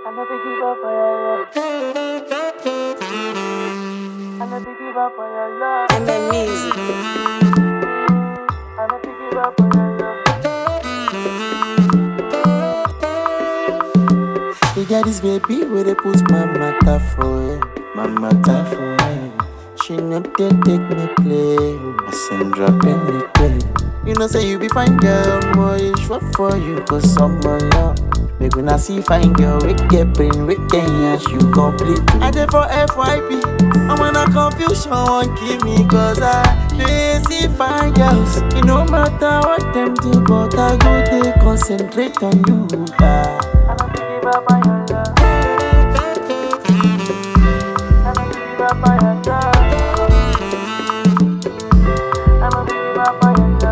I never give up on your love. I never give up on your love. And the music. I never give up on your love. You got this baby where they put my matter for it. My matter for it. She know they take me play. I send drop in the day. You know say you be fine girl, more is sure for you cause someone love. Make when I see fine girl, we get brain, we can yes, you complete. I did for FYP, I'm on a confusion, won't give me cause I see fine girls. It no matter what them do, but I go they concentrate on you. I don't give up on your love. I don't give up on your love. I don't give up on your love.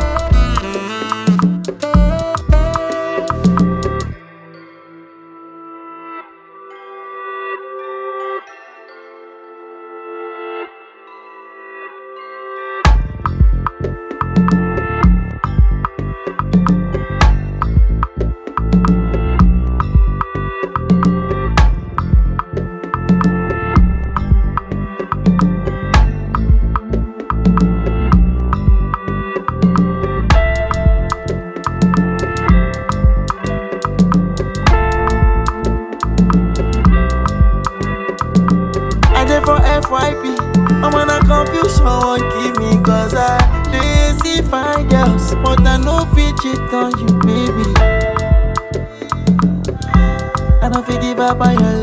For FYP, I'm on a confusion, won't give me cause I see fine girls, but I know fit cheat on you, baby. I don't feel give up on your